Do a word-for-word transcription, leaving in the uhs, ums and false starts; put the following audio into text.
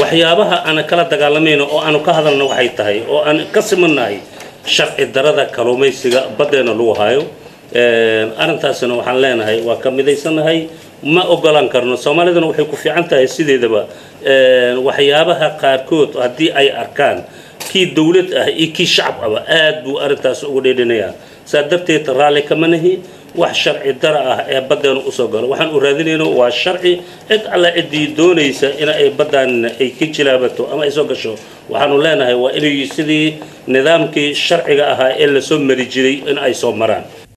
waxyaabaha aan kala dagaalamayno oo aan ka hadalno waxay tahay oo aan ka simannahay sharci darada kalluumaysiga badeena lagu hayo ee arintaasna waxaan leenahay waa ka midaysanahay ma ogolaan karno Soomaaliduna waxay ku fiican tahay sideedaba ee waxyaabaha qaarkood hadii ay arkaan kii dawlad ah iyo kii shacab ah aad buu arintaas ugu dheedinayaan sadarteed raali kama nahi wax sharci dara ah ee badeena u soo galo waxaan u raadinaynaa waa sharci cid alla cidii doonaysa in ay badaan ay ka jilaabato ama ay soo gasho waxaanu leenahay waa inay sidii nidaamkii sharciga ahaa ee la soo mari jiray in ay soo maraan